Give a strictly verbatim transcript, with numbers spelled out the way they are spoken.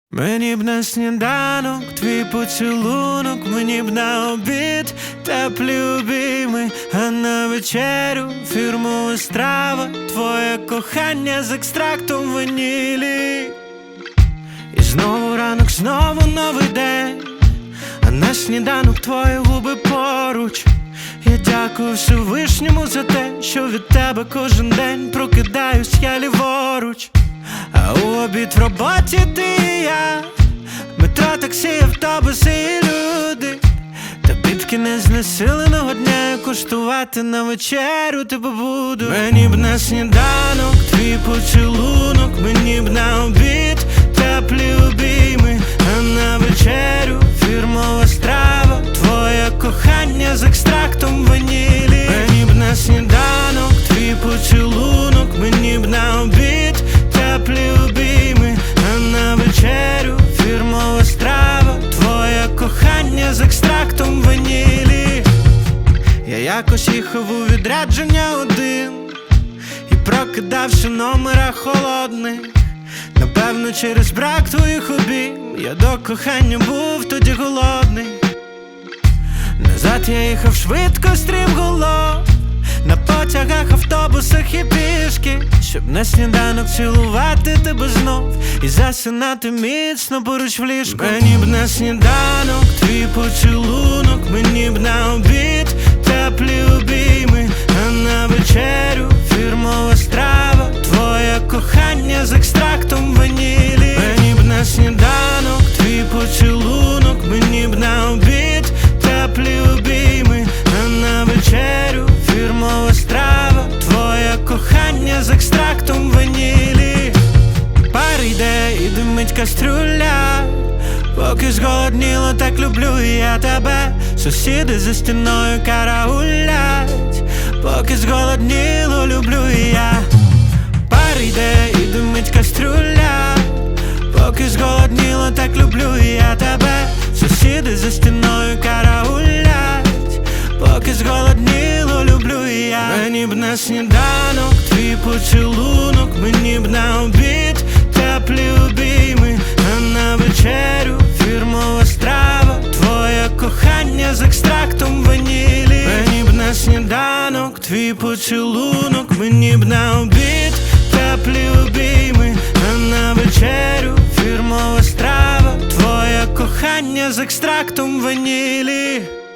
Мені б на сніданок твій поцілунок, мені б на обід теплі обійми, а на вечерю фірмова страва, твоє кохання з екстрактом ванілі. І знову ранок, знову новий день, а на сніданок твої губи поруч. Я дякую Всевишньому за те, що від тебе кожен день прокидаюсь я ліворуч. А у обід в роботі ти і я, метро, таксі, автобуси і люди. Та під кінець знесиленого дня куштувати на вечерю тебе буду. Мені б на сніданок твій поцілунок, мені б на обід теплі обійми, а на вечерю фірмова страва, твоє кохання з екстрактом ванілі. Мені б на сніданок твій поцілунок, мені б на обід теплі обійми, а на вечерю фірмова страва, твоє кохання з екстрактом ванілі. Я якось їхав у відрядження один і прокидався номера холодних. Напевно, через брак твоїх обійм я до кохання був тоді голодний. Назад я їхав швидко, стрімголов, на потягах, автобусах і пішки, щоб на сніданок цілувати тебе знов і засинати міцно поруч в ліжку. Мені б на сніданок твій поцілунок, мені б на обід теплі обійми, а на вечерю фірмова страва, твоє кохання з екстрактом ванілі. Мені б на сніданок твій поцілунок, мені б на обід теплі обійми, а на вечерю фірмова страва, твоє кохання з екстрактом ванілі. Пар йде і димить каструля, поки зголодніло, так люблю я тебе. Сусіди за стіною караулять, поки зголодніло, люблю я. Пар йде і димить каструля, поки зголодніло, так люблю я тебе. Сусіди за стіною караулять, поки зголодніло, люблю я. Мені б на сніданок твій поцілунок, мені б на обід теплі обійми, а на вечерю фірмова страва, твоє кохання з екстрактом ванілі. Мені б на сніданок твій поцілунок, мені б на обід теплі обійми, а на вечерю фірмова страва, твоє кохання з екстрактом ванілі.